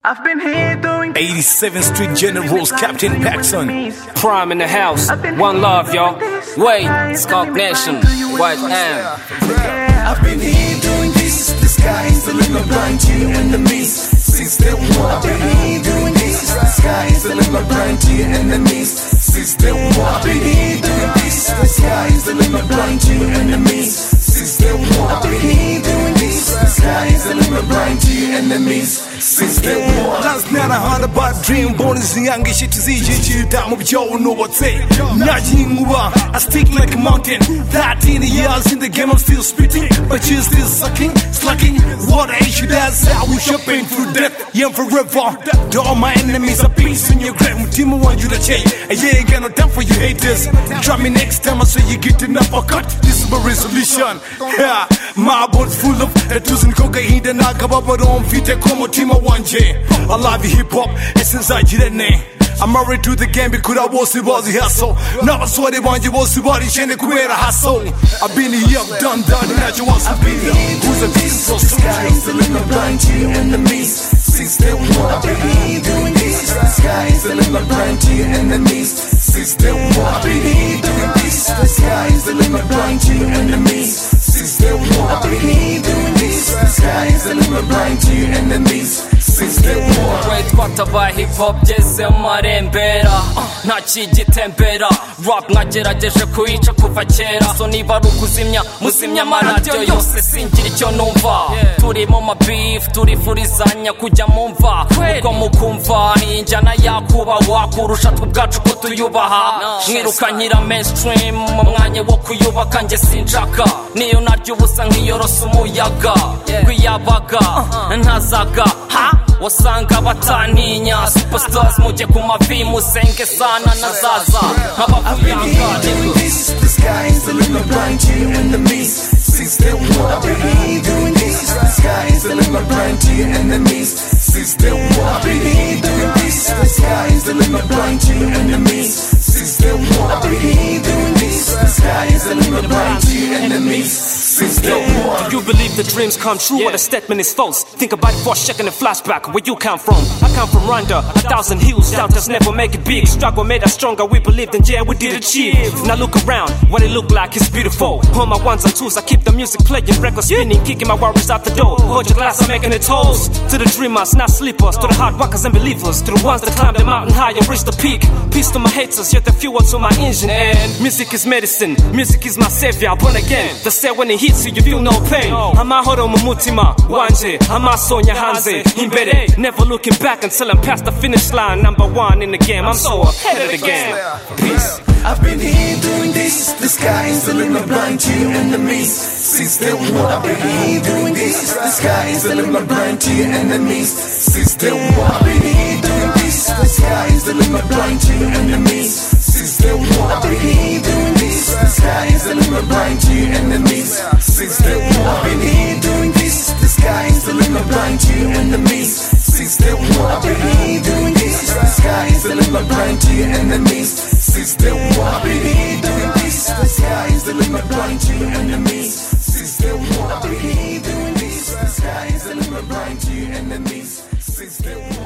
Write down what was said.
I've been here doing 87th Street Generals, Captain Paxson. Prime in the house. One love, y'all. Wait, Skunk Nation. White Am. I've been here doing this. The sky is the limit, blind to your enemies. Since day one, I've been here doing this. The sky is the limit, blind to your enemies. Since day one, I've been here doing this. The sky is the limit, blind to your enemies. Since day one, I've been here doing this. The sky is the limit, blind to your enemies. Since day one. Last night I heard about dream, born as a young shit to see you down with Joe, know what's it. Nothing over, I stick like a mountain. 13 years in the game, I'm still spitting, but you're still sucking, slugging. What I issue, that's how we shopping through death, yeah, forever. To all my enemies, a piece in your grave. Team want you to change, and yeah, ain't got no time for you haters. Try me next time, I say you get enough of cut. This is my resolution. Yeah, my body's full of dozen cocaine, and I got up my own feet, come on, team. I love hip hop, essence I did name. I'm married to the game because I was hustle. Now I saw they want you was body chain and queer hustle. I've been here, done, now you want to be here. Who's a piece of sky is the limit, blind to your enemies. Since day one, I've been here doing this. The sky is the limit, blind to your enemies. Since day one, I've been here doing this. The sky is the limit, blind to your enemies. Since day one, I've been here doing this. The sky is the limit, blind to your enemies. Since day one. Wait, twataba hip hop jeze marembera ntakigitembera rap nagerageje kuyica kuva kera so niba ari ukuzimya muzimya amaradiyo yose singira icyo numva turi mu mabeef turifurizanya kujya mumva uko mukumva injyana yakubahwa kurusha twubwacu ko tuyubaha mwirukanyira mainstream mu mwanya wo kuyubaka njye sinshaka niyo naryo ubusa nk'iyorosa umuyaga kwiyabaga ntazaga wasanga bataninya superstars mujye ku mavi musenge sana nazaza nk'abavuyanga. The sky is the limit, blind to your enemies. Since day one, I've been here doing this. The sky is the limit, blind to your enemies. Since day one, I've been here doing this. The sky is the limit, blind to your enemies. Since day one, I've been here doing this. The sky is the limit, blind to your enemies. Since day one. Do you believe the dreams come true or the statement is false? Think about it for a second and flashback where you come from. I come from Rwanda, 1,000 hills, doubt us never make it big. Struggle made us stronger, we believed and yeah, we did achieve. Now look around, what it look like is beautiful. All my ones and twos, I keep the music playing, record spinning, kicking my worries out the door. Hold your glass, I'm making it toast. To the dreamers, not sleepers, to the hard workers and believers, to the ones that climb the mountain high and reach the peak. Peace to my haters, you're the fuel to my engine. And music is medicine, music is my savior. Born again, they say when it hits you, you feel no pain. Amahoro mu mutima wanje, amasonya hanze imbere. Never looking back until I'm past the finish line. Number one in the game, I'm so ahead of the game. Peace. I've been here doing this. The sky is the limit, blind to your enemies. Since day one, I've been here doing this. The sky is the limit, blind to your enemies. Since day one, I've been here doing this. The sky is the limit, blind to your enemies. Since day one, I've been here doing this. The sky is the limit, blind to your enemies. Since day one, I've been here doing this. The sky is the limit, blind to your enemies. Since day one, I've been here doing this. The sky is the limit, blind to your enemies. Since day one, I've been here doing this. The sky is the limit, blind to your enemies. Since day one, I've been here doing this. The sky is the limit, blind to your enemies. Since day one.